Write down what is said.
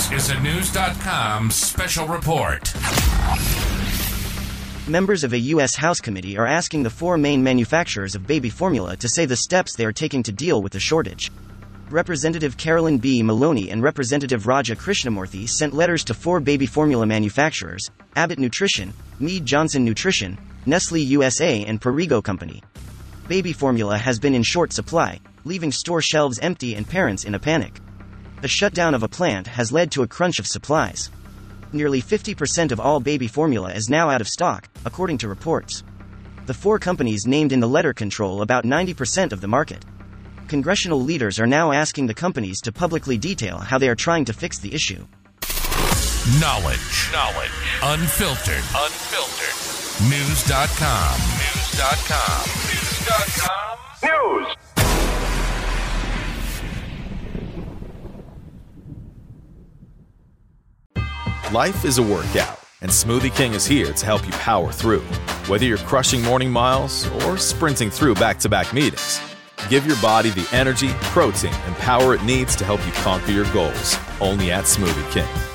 This is a News.com special report. Members of a U.S. House committee are asking the four main manufacturers of baby formula to say the steps they are taking to deal with the shortage. Representative Carolyn B. Maloney and Representative Raja Krishnamurthy sent letters to four baby formula manufacturers: Abbott Nutrition, Mead Johnson Nutrition, Nestle USA, and Perrigo Company. Baby formula has been in short supply, leaving store shelves empty and parents in a panic. The shutdown of a plant has led to a crunch of supplies. Nearly 50% of all baby formula is now out of stock, according to reports. The four companies named in the letter control about 90% of the market. Congressional leaders are now asking the companies to publicly detail how they are trying to fix the issue. Knowledge. Unfiltered. News.com. News. Life is a workout, and Smoothie King is here to help you power through. Whether you're crushing morning miles or sprinting through back-to-back meetings, give your body the energy, protein, and power it needs to help you conquer your goals. Only at Smoothie King.